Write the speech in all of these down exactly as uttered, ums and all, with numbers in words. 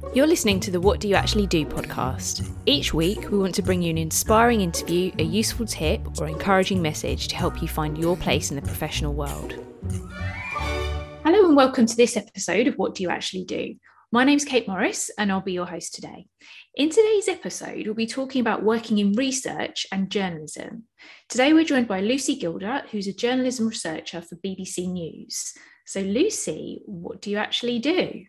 You're listening to the What Do You Actually Do podcast. Each week, we want to bring you an inspiring interview, a useful tip, or encouraging message to help you find your place in the professional world. Hello and welcome to this episode of What Do You Actually Do? My name's Kate Morris and I'll be your host today. In today's episode, we'll be talking about working in research and journalism. Today, we're joined by Lucy Gilder, who's a journalism researcher for B B C News. So Lucy, what do you actually do?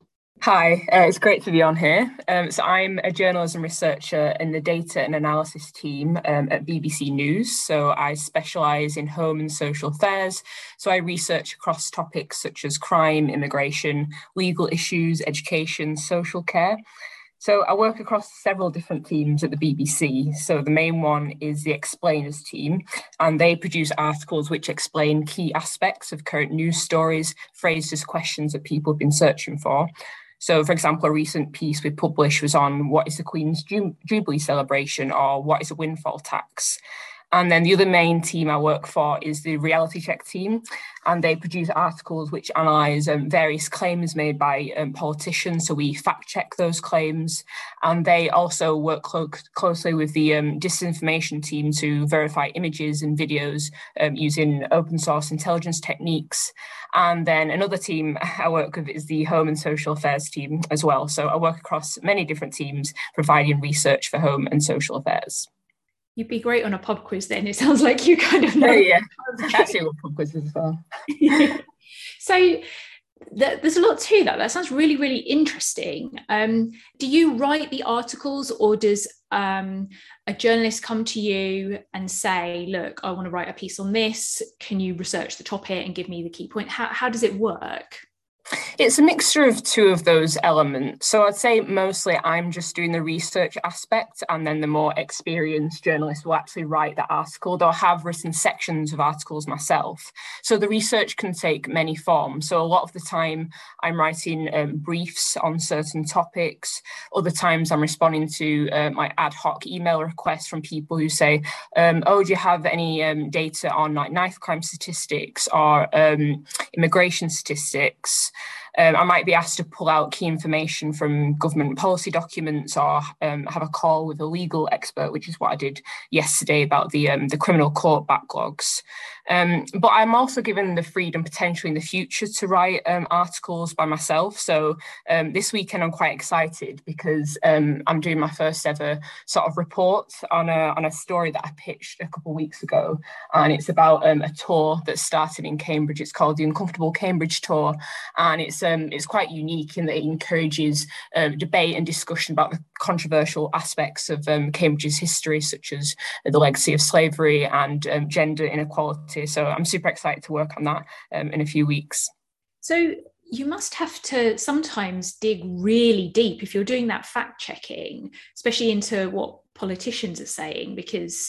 Hi, uh, it's great to be on here. Um, so I'm a journalism researcher in the data and analysis team um, at B B C News. So I specialise in home and social affairs. So I research across topics such as crime, immigration, legal issues, education, social care. So I work across several different teams at the B B C. So the main one is the Explainers team, and they produce articles which explain key aspects of current news stories, phrased as questions that people have been searching for. So, for example, a recent piece we published was on what is the Queen's Jubilee celebration, or what is a windfall tax? And then the other main team I work for is the Reality Check team, and they produce articles which analyse um, various claims made by um, politicians. So we fact check those claims, and they also work clo- closely with the um, disinformation team to verify images and videos um, using open source intelligence techniques. And then another team I work with is the Home and Social Affairs team as well. So I work across many different teams providing research for home and social affairs. You'd be great on a pub quiz then. It sounds like you kind of know. Oh, yeah, actually love pub quizzes as well. Yeah. So th- there's a lot to that. That sounds really, really interesting. Um, do you write the articles, or does um, a journalist come to you and say, look, I want to write a piece on this. Can you research the topic and give me the key point? How, how does it work? It's a mixture of two of those elements. So I'd say mostly I'm just doing the research aspect, and then the more experienced journalist will actually write the article, though I have written sections of articles myself. So the research can take many forms. So a lot of the time I'm writing um, briefs on certain topics. Other times I'm responding to uh, my ad hoc email requests from people who say, um, oh, do you have any um, data on like knife crime statistics or um, immigration statistics? Um, I might be asked to pull out key information from government policy documents, or um, have a call with a legal expert, which is what I did yesterday about the um, the criminal court backlogs. Um, but I'm also given the freedom potentially in the future to write um, articles by myself. So um, this weekend I'm quite excited because um, I'm doing my first ever sort of report on a on a story that I pitched a couple of weeks ago, and it's about um, a tour that started in Cambridge. It's called the Uncomfortable Cambridge Tour, and it's um, it's quite unique in that it encourages um, debate and discussion about the controversial aspects of um, Cambridge's history, such as the legacy of slavery and um, gender inequality. So I'm super excited to work on that um, in a few weeks. So you must have to sometimes dig really deep if you're doing that fact checking, especially into what politicians are saying, because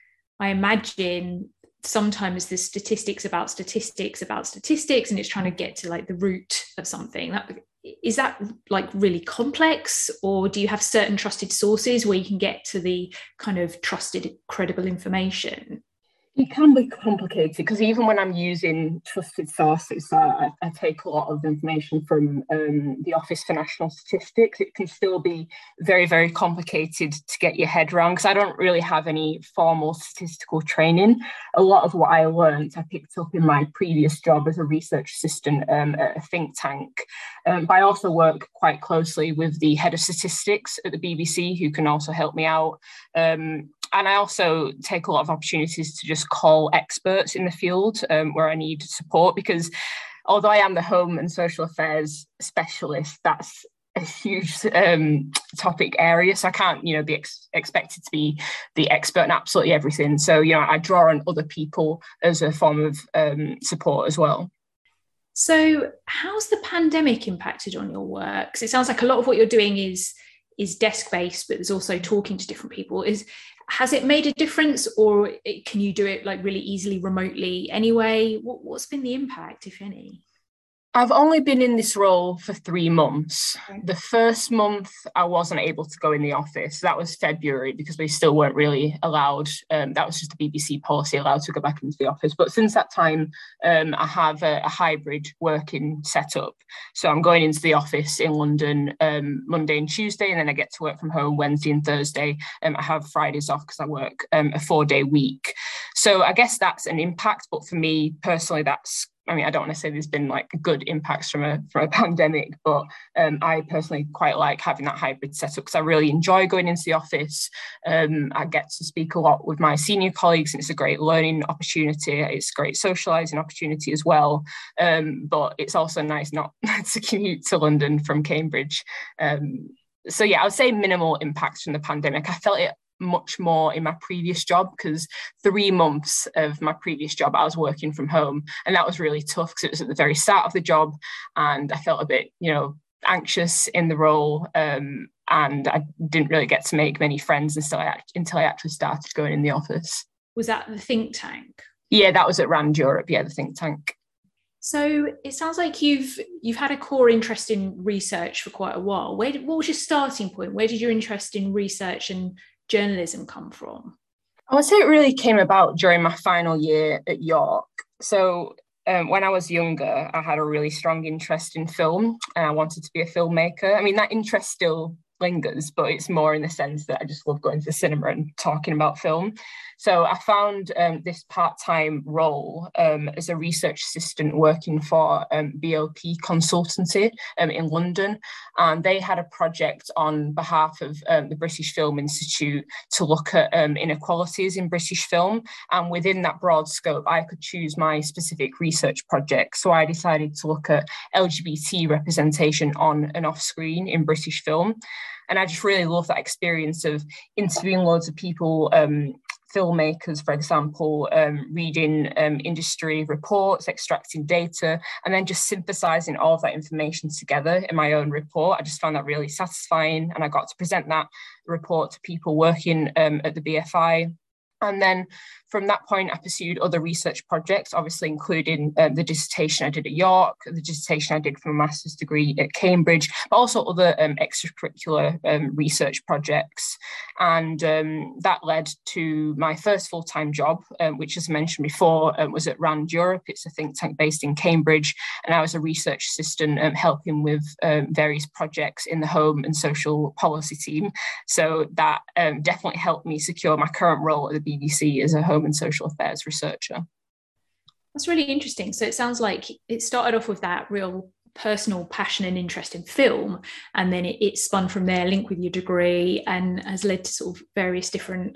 I imagine sometimes there's statistics about statistics about statistics and it's trying to get to like the root of something. That, is that like really complex, or do you have certain trusted sources where you can get to the kind of trusted, credible information? It can be complicated because even when I'm using trusted sources, uh, I, I take a lot of information from um, the Office for National Statistics. It can still be very, very complicated to get your head around because I don't really have any formal statistical training. A lot of what I learned, I picked up in my previous job as a research assistant um, at a think tank. Um, but I also work quite closely with the head of statistics at the B B C, who can also help me out. Um, And I also take a lot of opportunities to just call experts in the field um, where I need support, because although I am the home and social affairs specialist, that's a huge um, topic area. So I can't, you know, be ex- expected to be the expert in absolutely everything. So, you know, I draw on other people as a form of um, support as well. So how's the pandemic impacted on your work? Because it sounds like a lot of what you're doing is is desk-based, but there's also talking to different people. Is Has it made a difference, or it, can you do it like really easily remotely anyway? What, what's been the impact, if any? I've only been in this role for three months. Okay. The first month, I wasn't able to go in the office. That was February because we still weren't really allowed. Um, that was just a B B C policy, allowed to go back into the office. But since that time, um, I have a, a hybrid working setup. So I'm going into the office in London um, Monday and Tuesday, and then I get to work from home Wednesday and Thursday. Um, I have Fridays off because I work um, a four-day week. So I guess that's an impact. But for me personally, that's I mean, I don't want to say there's been like good impacts from a from a pandemic, but um, I personally quite like having that hybrid setup because I really enjoy going into the office. Um, I get to speak a lot with my senior colleagues, and it's a great learning opportunity. It's a great socialising opportunity as well. Um, but it's also nice not to commute to London from Cambridge. Um, so yeah, I would say minimal impacts from the pandemic. I felt it much more in my previous job because three months of my previous job I was working from home, and that was really tough because it was at the very start of the job and I felt a bit, you know, anxious in the role, um, and I didn't really get to make many friends until I, until I actually started going in the office. Was that the think tank? Yeah, that was at Rand Europe, yeah, the think tank. So it sounds like you've you've had a core interest in research for quite a while. Where did, what was your starting point? Where did your interest in research and journalism come from? I would say it really came about during my final year at York. So um, when I was younger, I had a really strong interest in film and I wanted to be a filmmaker. I mean, that interest still lingers, but it's more in the sense that I just love going to the cinema and talking about film. So I found um, this part-time role um, as a research assistant working for um, B O P Consultancy um, in London. And they had a project on behalf of um, the British Film Institute to look at um, inequalities in British film. And within that broad scope, I could choose my specific research project. So I decided to look at L G B T representation on and off screen in British film. And I just really love that experience of interviewing loads of people, um, filmmakers, for example, um, reading um, industry reports, extracting data, and then just synthesizing all of that information together in my own report. I just found that really satisfying, and I got to present that report to people working um, at the B F I. And then from that point, I pursued other research projects, obviously including um, the dissertation I did at York, the dissertation I did for a master's degree at Cambridge, but also other um, extracurricular um, research projects. And um, that led to my first full-time job, um, which, as mentioned before, um, was at Rand Europe. It's a think tank based in Cambridge. And I was a research assistant um, helping with um, various projects in the home and social policy team. So that um, definitely helped me secure my current role at the B B C as a home and social affairs researcher. That's really interesting. So it sounds like it started off with that real personal passion and interest in film, and then it, it spun from there, linked with your degree, and has led to sort of various different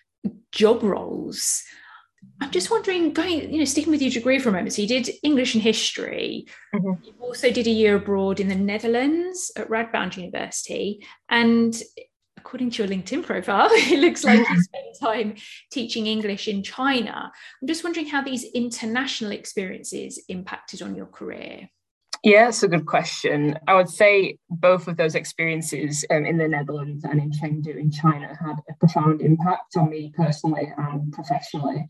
job roles. I'm just wondering, going, you know, sticking with your degree for a moment. So you did English and history. Mm-hmm. You also did a year abroad in the Netherlands at Radboud University, and according to your LinkedIn profile, it looks like you spent time teaching English in China. I'm just wondering how these international experiences impacted on your career. Yeah, that's a good question. I would say both of those experiences um, in the Netherlands and in Chengdu in China had a profound impact on me personally and professionally,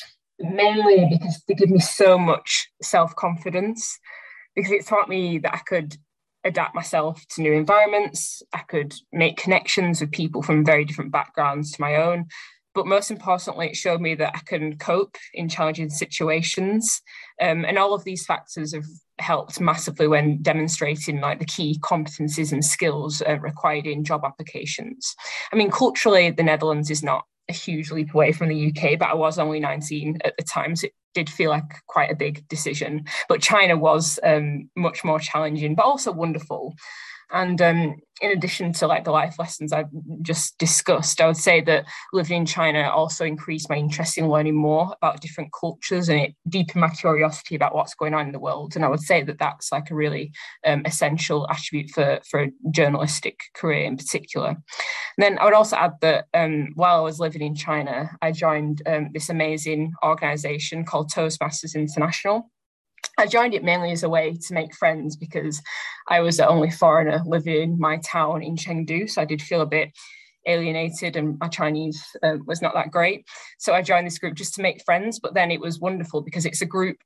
mainly because they give me so much self-confidence, because it taught me that I could adapt myself to new environments. I could make connections with people from very different backgrounds to my own. But most importantly, it showed me that I can cope in challenging situations. Um, and all of these factors have helped massively when demonstrating like the key competencies and skills uh, required in job applications. I mean, culturally, the Netherlands is not a huge leap away from the U K, but I was only nineteen at the time, so it did feel like quite a big decision. But China was um, much more challenging, but also wonderful. And um, in addition to like the life lessons I've just discussed, I would say that living in China also increased my interest in learning more about different cultures, and it deepened my curiosity about what's going on in the world. And I would say that that's like a really um, essential attribute for, for a journalistic career in particular. And then I would also add that um, while I was living in China, I joined um, this amazing organisation called Toastmasters International. I joined it mainly as a way to make friends because I was the only foreigner living in my town in Chengdu, so I did feel a bit alienated and my Chinese uh, was not that great. So I joined this group just to make friends, but then it was wonderful because it's a group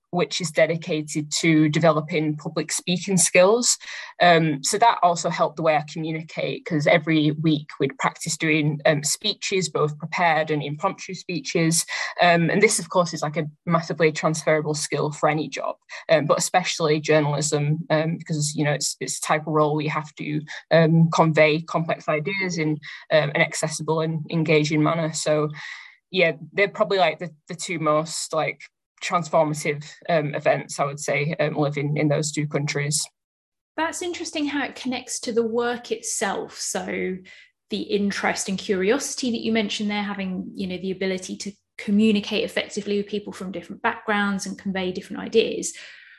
which is dedicated to developing public speaking skills. Um, so that also helped the way I communicate, because every week we'd practice doing um, speeches, both prepared and impromptu speeches. Um, and this, of course, is like a massively transferable skill for any job, um, but especially journalism, um, because, you know, it's, it's the type of role where you have to um, convey complex ideas in um, an accessible and engaging manner. So, yeah, they're probably like the, the two most like transformative um, events, I would say, um, living in those two countries. That's interesting how it connects to the work itself. So the interest and curiosity that you mentioned there, having, you know, the ability to communicate effectively with people from different backgrounds and convey different ideas.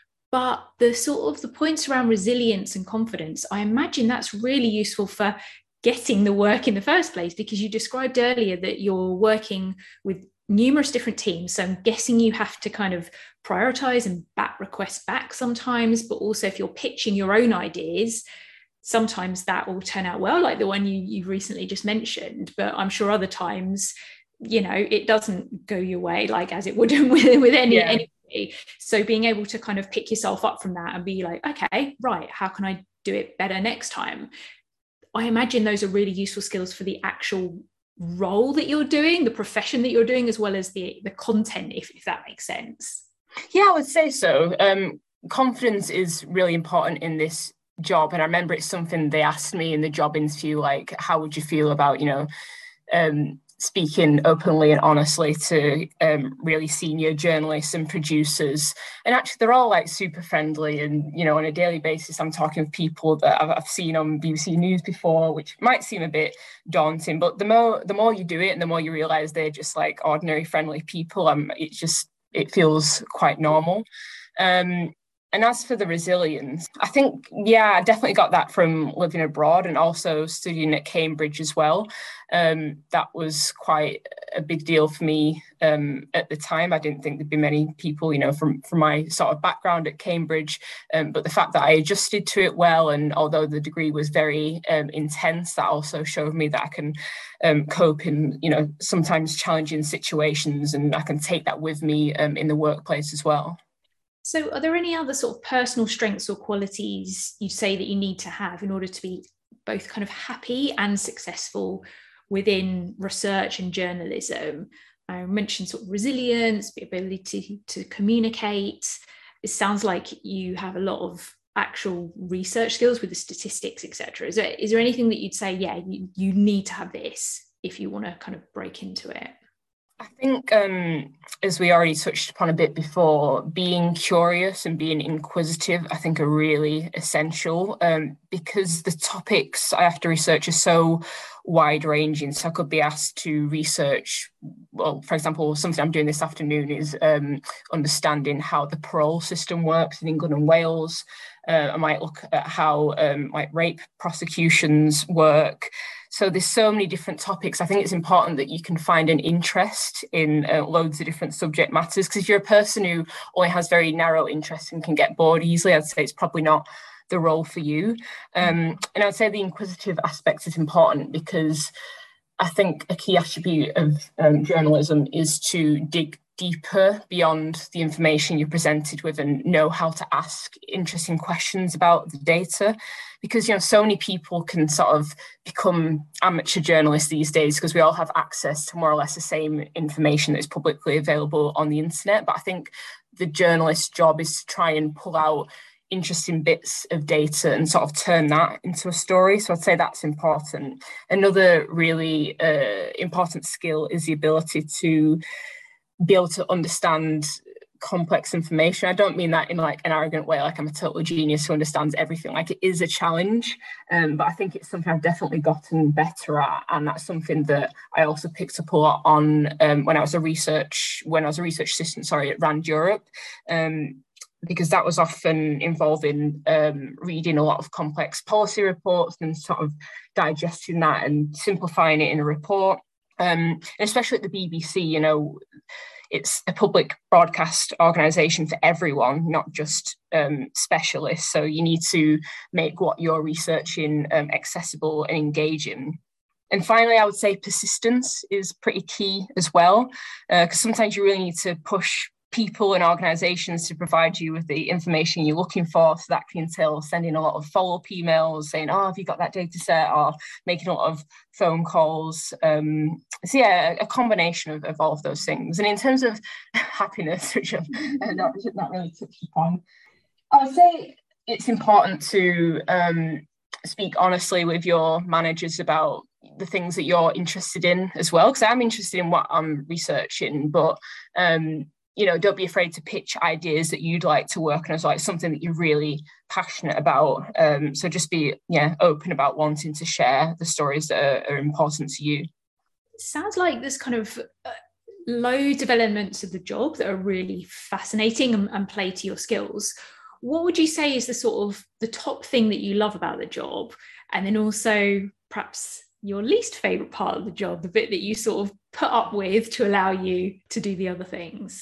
But the sort of the points around resilience and confidence, I imagine that's really useful for getting the work in the first place, because you described earlier that you're working with numerous different teams. So I'm guessing you have to kind of prioritize and bat requests back sometimes, but also if you're pitching your own ideas, sometimes that will turn out well, like the one you, you recently just mentioned. But I'm sure other times, you know, it doesn't go your way, like as it would with, with any, yeah. anybody. So being able to kind of pick yourself up from that and be like, okay, right, how can I do it better next time? I imagine those are really useful skills for the actual role that you're doing, the profession that you're doing, as well as the the content, if, if that makes sense. Yeah, I would say so. Um, confidence is really important in this job. And I remember it's something they asked me in the job interview, like, how would you feel about, you know, um, speaking openly and honestly to um, really senior journalists and producers. And actually, they're all like super friendly. And, you know, on a daily basis, I'm talking with people that I've, I've seen on B B C News before, which might seem a bit daunting. But the more the more you do it and the more you realize they're just like ordinary, friendly people, um, it just it feels quite normal. Um, And as for the resilience, I think, yeah, I definitely got that from living abroad and also studying at Cambridge as well. Um, that was quite a big deal for me um, at the time. I didn't think there'd be many people, you know, from, from my sort of background at Cambridge. Um, but the fact that I adjusted to it well, and although the degree was very um, intense, that also showed me that I can um, cope in, you know, sometimes challenging situations, and I can take that with me um, in the workplace as well. So are there any other sort of personal strengths or qualities you'd say that you need to have in order to be both kind of happy and successful within research and journalism? I mentioned sort of resilience, the ability to, to communicate. It sounds like you have a lot of actual research skills with the statistics, et cetera. Is there, is there anything that you'd say, yeah, you, you need to have this if you want to kind of break into it? I think, um, as we already touched upon a bit before, being curious and being inquisitive, I think, are really essential um, because the topics I have to research are so wide-ranging. So I could be asked to research, well, for example, something I'm doing this afternoon is um, understanding how the parole system works in England and Wales. Uh, I might look at how um, like rape prosecutions work. So there's so many different topics. I think it's important that you can find an interest in uh, loads of different subject matters, because if you're a person who only has very narrow interests and can get bored easily, I'd say it's probably not the role for you. Um, and I'd say the inquisitive aspect is important, because I think a key attribute of um, journalism is to dig deeper beyond the information you're presented with and know how to ask interesting questions about the data. Because, you know, so many people can sort of become amateur journalists these days because we all have access to more or less the same information that is publicly available on the internet. But I think the journalist's job is to try and pull out interesting bits of data and sort of turn that into a story. So I'd say that's important. Another really uh, important skill is the ability to be able to understand complex information. I don't mean that in like an arrogant way, like I'm a total genius who understands everything. Like, it is a challenge, um, but I think it's something I've definitely gotten better at, and that's something that I also picked up a lot on um, when I was a research when I was a research assistant, sorry, at RAND Europe. Um, because that was often involving um, reading a lot of complex policy reports and sort of digesting that and simplifying it in a report. Um, and especially at the B B C, you know, it's a public broadcast organisation for everyone, not just um, specialists. So you need to make what you're researching um, accessible and engaging. And finally, I would say persistence is pretty key as well, because uh, sometimes you really need to push people and organizations to provide you with the information you're looking for. So that can entail sending a lot of follow-up emails saying, oh, have you got that data set, or making a lot of phone calls. Um, so yeah, a combination of, of all of those things. And in terms of happiness, which I'm not, not really touched upon, I would say it's important to um, speak honestly with your managers about the things that you're interested in as well, because I'm interested in what I'm researching, but um, you know, don't be afraid to pitch ideas that you'd like to work on as like something that you're really passionate about. Um, so just be yeah open about wanting to share the stories that are, are important to you. Sounds like there's kind of uh, loads of elements of the job that are really fascinating and, and play to your skills. What would you say is the sort of the top thing that you love about the job, and then also perhaps your least favorite part of the job, the bit that you sort of put up with to allow you to do the other things?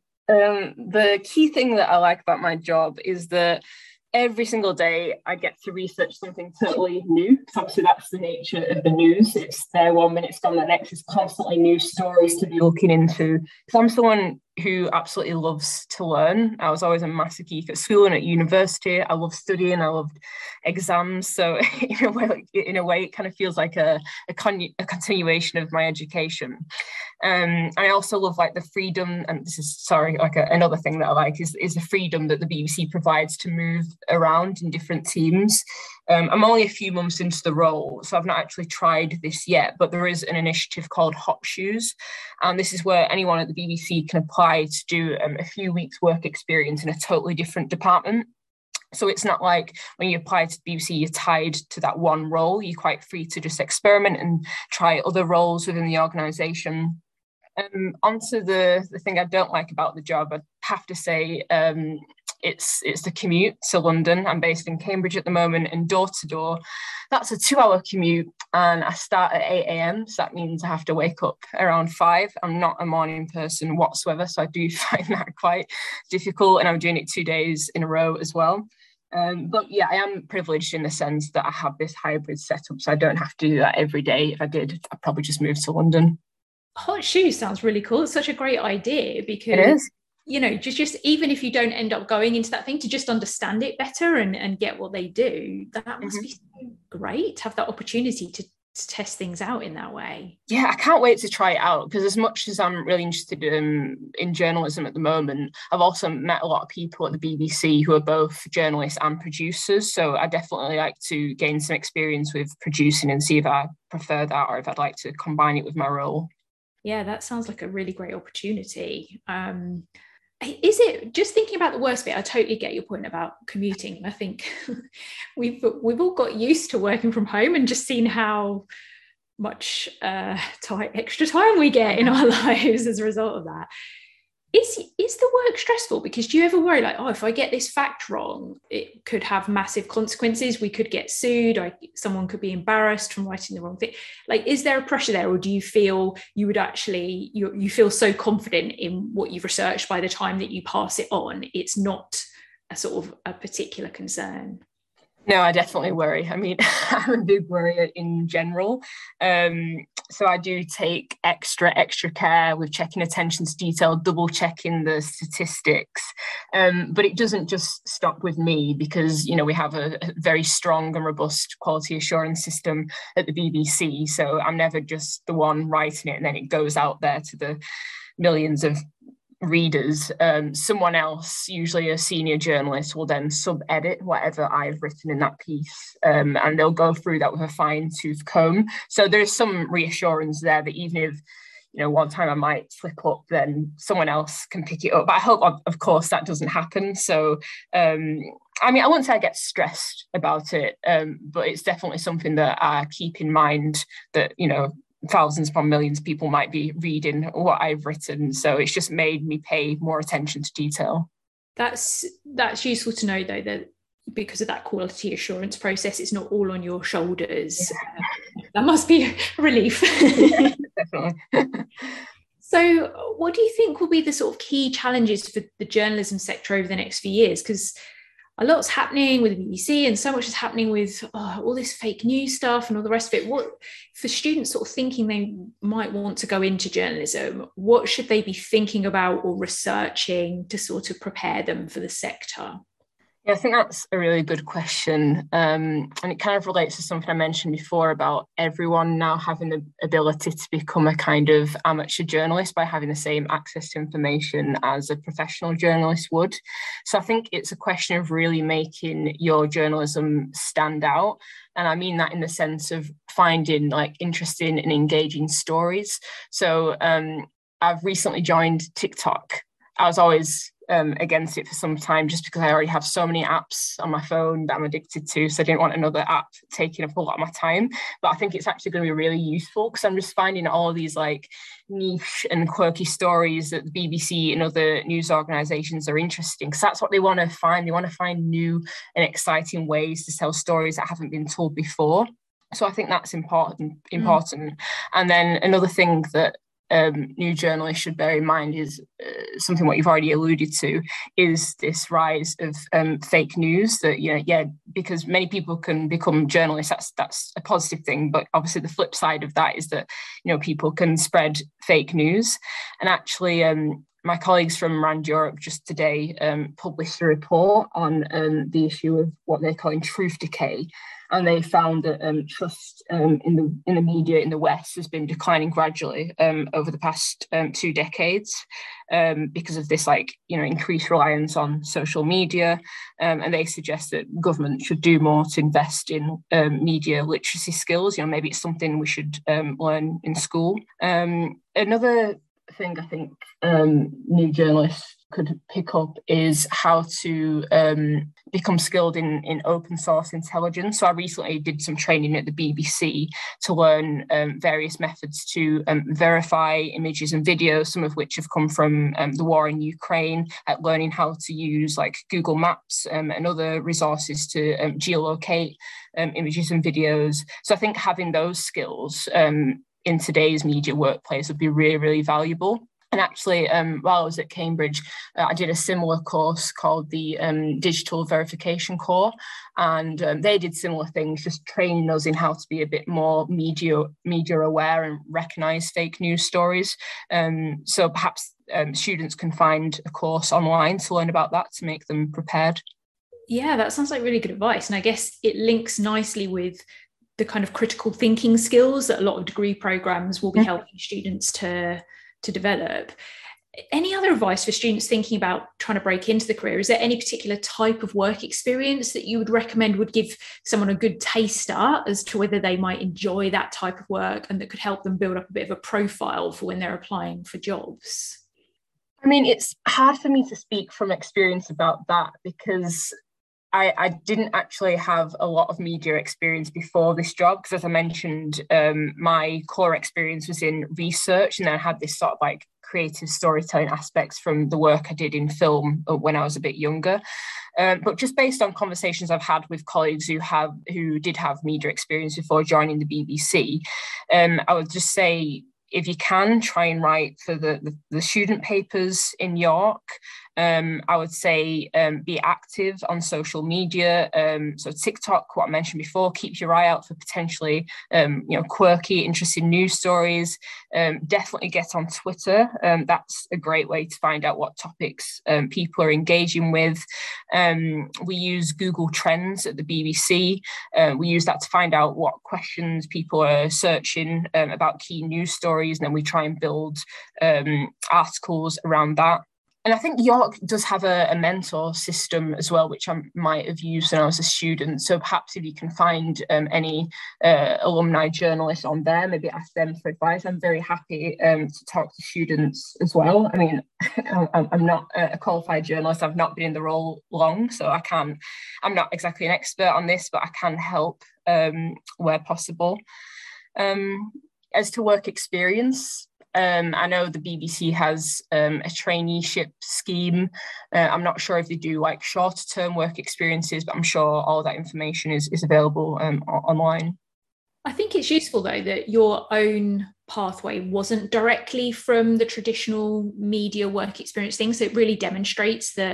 Um, the key thing that I like about my job is that every single day I get to research something totally new. So obviously that's the nature of the news. It's there one minute, it's gone the next. There's constantly new stories to be looking into. Because I'm someone who absolutely loves to learn. I was always a massive geek at school and at university. I love studying. I loved exams. So in a way, in a way, it kind of feels like a a, con- a continuation of my education. Um, I also love like the freedom, and this is sorry, like a, another thing that I like is is the freedom that the B B C provides to move around in different teams. Um, I'm only a few months into the role, so I've not actually tried this yet, but there is an initiative called Hot Shoes. And this is where anyone at the B B C can apply to do um, a few weeks work experience in a totally different department. So it's not like when you apply to the B B C, you're tied to that one role. You're quite free to just experiment and try other roles within the organisation. Um, onto the, the thing I don't like about the job, I have to say, um, It's it's the commute to London. I'm based in Cambridge at the moment, and door to door, that's a two hour commute, and I start at eight a.m. So that means I have to wake up around five. I'm not a morning person whatsoever, so I do find that quite difficult, and I'm doing it two days in a row as well. Um, but yeah, I am privileged in the sense that I have this hybrid setup, so I don't have to do that every day. If I did, I'd probably just move to London. Hot Shoes sounds really cool. It's such a great idea because it is. You know, just, just even if you don't end up going into that thing, to just understand it better and, and get what they do, that must mm-hmm. be so great to have that opportunity to, to test things out in that way. Yeah, I can't wait to try it out, because as much as I'm really interested in, in journalism at the moment, I've also met a lot of people at the B B C who are both journalists and producers. So I definitely like to gain some experience with producing and see if I prefer that or if I'd like to combine it with my role. Yeah, that sounds like a really great opportunity. Um, Is it just thinking about the worst bit? I totally get your point about commuting. I think we've we've all got used to working from home and just seen how much uh, time, extra time we get in our lives as a result of that. Is is the work stressful? Because do you ever worry like, oh, if I get this fact wrong, it could have massive consequences. We could get sued. Or someone could be embarrassed from writing the wrong thing. Like, is there a pressure there, or do you feel you would actually you you feel so confident in what you've researched by the time that you pass it on, it's not a sort of a particular concern? No, I definitely worry. I mean, I'm a big worrier in general. Um, so I do take extra, extra care with checking attention to detail, double checking the statistics. Um, but it doesn't just stop with me, because, you know, we have a, a very strong and robust quality assurance system at the B B C. So I'm never just the one writing it and then it goes out there to the millions of readers. Um, someone else, usually a senior journalist, will then sub-edit whatever I've written in that piece, um, and they'll go through that with a fine-tooth comb. So there's some reassurance there that even if, you know, one time I might slip up, then someone else can pick it up. But I hope, of course, that doesn't happen. So, um, I mean, I wouldn't say I get stressed about it, um, but it's definitely something that I keep in mind that, you know, thousands upon millions of people might be reading what I've written. So it's just made me pay more attention to detail. That's that's useful to know, though, that because of that quality assurance process, it's not all on your shoulders. Yeah. Uh, that must be a relief. Yeah, definitely. So what do you think will be the sort of key challenges for the journalism sector over the next few years? Because a lot's happening with the B B C and so much is happening with oh, all this fake news stuff and all the rest of it. What, for students sort of thinking they might want to go into journalism, what should they be thinking about or researching to sort of prepare them for the sector? Yeah, I think that's a really good question. Um, and it kind of relates to something I mentioned before about everyone now having the ability to become a kind of amateur journalist by having the same access to information as a professional journalist would. So I think it's a question of really making your journalism stand out. And I mean that in the sense of finding like interesting and engaging stories. So um, I've recently joined TikTok. I was always Um, against it for some time just because I already have so many apps on my phone that I'm addicted to, so I didn't want another app taking up a lot of my time. But I think it's actually going to be really useful because I'm just finding all of these like niche and quirky stories that the B B C and other news organisations are interesting, because that's what they want to find. They want to find new and exciting ways to tell stories that haven't been told before. So I think that's important important mm. And then another thing that Um, new journalists should bear in mind is uh, something what you've already alluded to, is this rise of um, fake news that, you know, yeah, because many people can become journalists, that's that's a positive thing. But obviously the flip side of that is that, you know, people can spread fake news. And actually, um, my colleagues from RAND Europe just today um, published a report on um, the issue of what they're calling truth decay. And they found that um, trust um, in the in the media in the West has been declining gradually um, over the past um, two decades um, because of this, like, you know, increased reliance on social media. Um, and they suggest that government should do more to invest in um, media literacy skills. You know, maybe it's something we should um, learn in school. Um, another thing I think um, new journalists could pick up is how to um, become skilled in, in open source intelligence. So I recently did some training at the B B C to learn um, various methods to um, verify images and videos, some of which have come from um, the war in Ukraine, at learning how to use like Google Maps um, and other resources to um, geolocate um, images and videos. So I think having those skills um, in today's media workplace would be really, really valuable. And actually, um, while I was at Cambridge, uh, I did a similar course called the um, Digital Verification Core. And um, they did similar things, just training us in how to be a bit more media, media aware and recognise fake news stories. Um, so perhaps um, students can find a course online to learn about that to make them prepared. Yeah, that sounds like really good advice. And I guess it links nicely with the kind of critical thinking skills that a lot of degree programmes will be mm-hmm. helping students to to develop. Any other advice for students thinking about trying to break into the career? Is there any particular type of work experience that you would recommend would give someone a good taster as to whether they might enjoy that type of work and that could help them build up a bit of a profile for when they're applying for jobs? I mean, it's hard for me to speak from experience about that because I, I didn't actually have a lot of media experience before this job, because as I mentioned, um, my core experience was in research, and then I had this sort of like creative storytelling aspects from the work I did in film when I was a bit younger. Um, but just based on conversations I've had with colleagues who have who did have media experience before joining the B B C, um, I would just say, if you can, try and write for the, the, the student papers in York. Um, I would say um, be active on social media. Um, so TikTok, what I mentioned before, keep your eye out for potentially um, you know, quirky, interesting news stories. Um, definitely get on Twitter. Um, that's a great way to find out what topics um, people are engaging with. Um, we use Google Trends at the B B C. Uh, we use that to find out what questions people are searching um, about key news stories, and then we try and build um, articles around that. And I think York does have a, a mentor system as well, which I might have used when I was a student. So perhaps if you can find um, any uh, alumni journalists on there, maybe ask them for advice. I'm very happy um, to talk to students as well. I mean, I'm not a qualified journalist. I've not been in the role long, so I can, I'm not exactly an expert on this, but I can help um, where possible. Um, as to work experience, Um, I know the B B C has um, a traineeship scheme. Uh, I'm not sure if they do like shorter term work experiences, but I'm sure all that information is, is available um, online. I think it's useful though that your own pathway wasn't directly from the traditional media work experience thing. So it really demonstrates that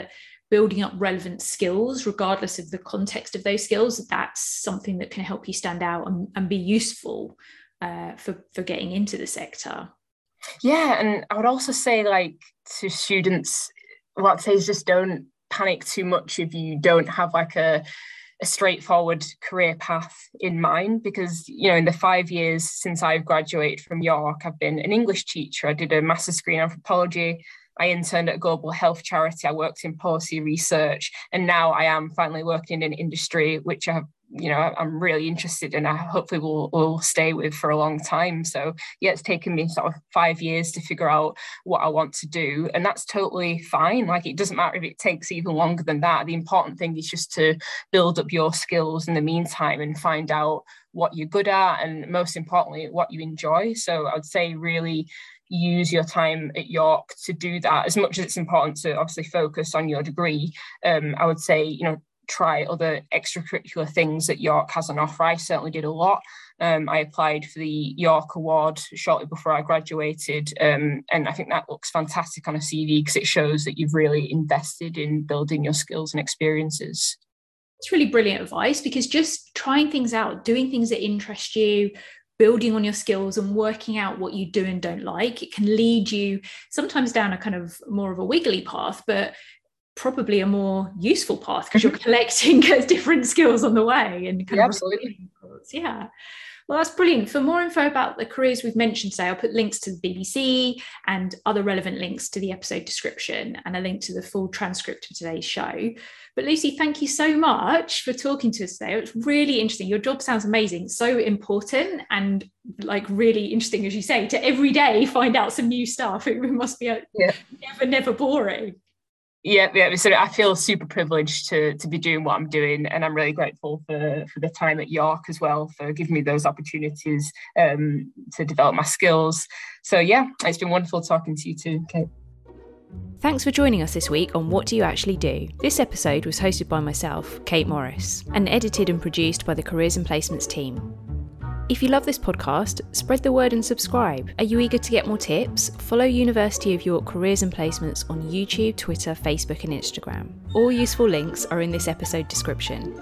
building up relevant skills, regardless of the context of those skills, that's something that can help you stand out and, and be useful uh, for, for getting into the sector. Yeah, and I would also say, like, to students, what I'd say is just don't panic too much if you don't have like a, a straightforward career path in mind, because, you know, in the five years since I've graduated from York, I've been an English teacher. I did a master's degree in anthropology. I interned at a global health charity. I worked in policy research, and now I am finally working in an industry which I have, you know, I'm really interested in. I hopefully will will stay with for a long time. So yeah, it's taken me sort of five years to figure out what I want to do, and that's totally fine. Like, it doesn't matter if it takes even longer than that. The important thing is just to build up your skills in the meantime and find out what you're good at, and most importantly, what you enjoy. So I would say really use your time at York to do that. As much as it's important to obviously focus on your degree, um, I would say, you know, try other extracurricular things that York has on offer. I certainly did a lot. Um, I applied for the York Award shortly before I graduated, um, and I think that looks fantastic on a C V because it shows that you've really invested in building your skills and experiences. It's really brilliant advice, because just trying things out, doing things that interest you, building on your skills and working out what you do and don't like, it can lead you sometimes down a kind of more of a wiggly path, but probably a more useful path because you're collecting different skills on the way. And kind yeah, of absolutely. Yeah. Well, that's brilliant. For more info about the careers we've mentioned today, I'll put links to the B B C and other relevant links to the episode description, and a link to the full transcript of today's show. But Lucy, thank you so much for talking to us today. It's really interesting. Your job sounds amazing, so important, and like really interesting, as you say, to every day find out some new stuff. It must be a, yeah. never, never boring. Yeah, yeah. So I feel super privileged to to be doing what I'm doing, and I'm really grateful for for the time at York as well for giving me those opportunities um, to develop my skills. So yeah, it's been wonderful talking to you too, Kate. Thanks for joining us this week on What Do You Actually Do? This episode was hosted by myself, Kate Morris, and edited and produced by the Careers and Placements team. If you love this podcast, spread the word and subscribe. Are you eager to get more tips? Follow University of York Careers and Placements on YouTube, Twitter, Facebook and Instagram. All useful links are in this episode description.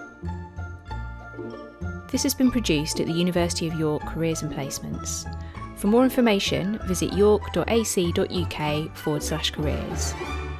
This has been produced at the University of York Careers and Placements. For more information, visit york.ac.uk forward slash careers.